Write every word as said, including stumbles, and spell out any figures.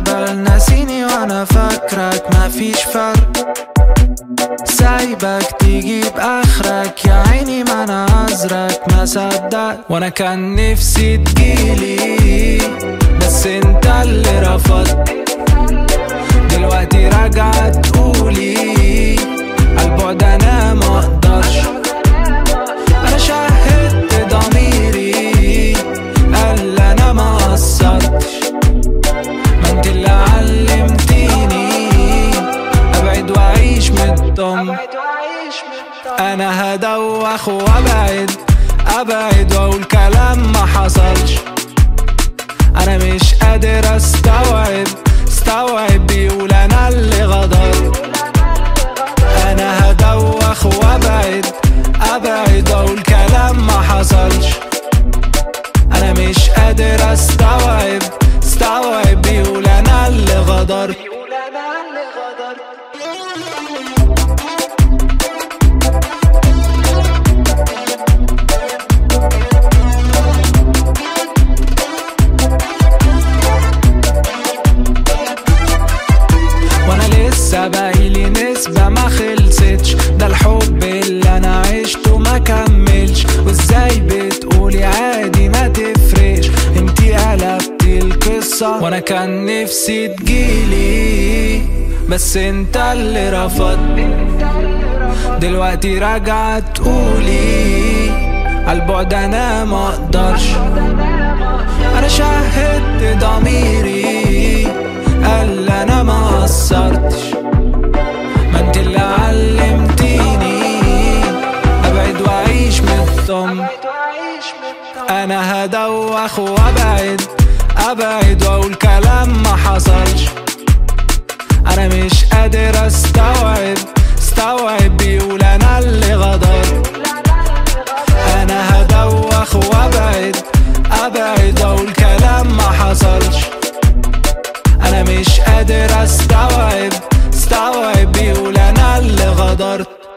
تقبل ناسيني وانا فاكرك مفيش فرق، سايبك تجيب اخرك يا عيني ما انا عذرك ما صدقت. وانا كان نفسي تجيلي بس انت اللي رفضت، دلوقتي راجعة تقولي عالبعد انا ما اقدرش. انا شهدت ضميري قال انا ما قصرتش، ما انت اللي علمتيني ابعد واعيش مطمن. انا هدوخ وابعد ابعد واقول كلام ما حصلش، انا مش قادر استوعب استوعب بيقول انا اللي غدر. انا هدوخ وابعد ابعد واقول كلام ما حصلش، انا مش قادر استوعب استوعب بيقول انا اللي غدر. لسه باقيلي نسبة ما خلصتش، ده الحب اللي انا عشته ما كملش. وازاي بتقولي عادي ما تفرقش، انتي قلبتي القصة وانا كان نفسي تجيلي بس انت اللي رفضت، دلوقتي راجعة تقولي عالبعد انا ما اقدرش. انا شهدت ضميري قال انا ما قصرتش، ما انت اللي علمتيني ابعد واعيش مطمن. انا هدوخ وابعد ابعد واقول كلام ما حصلش، انا مش قادر استوعب استوعب بيقول انا اللي غدر. انا هدوخ وابعد ابعد واقول كلام ما حصلش، انا مش قادر استوعب استوعب بيقول انا اللي غدرت.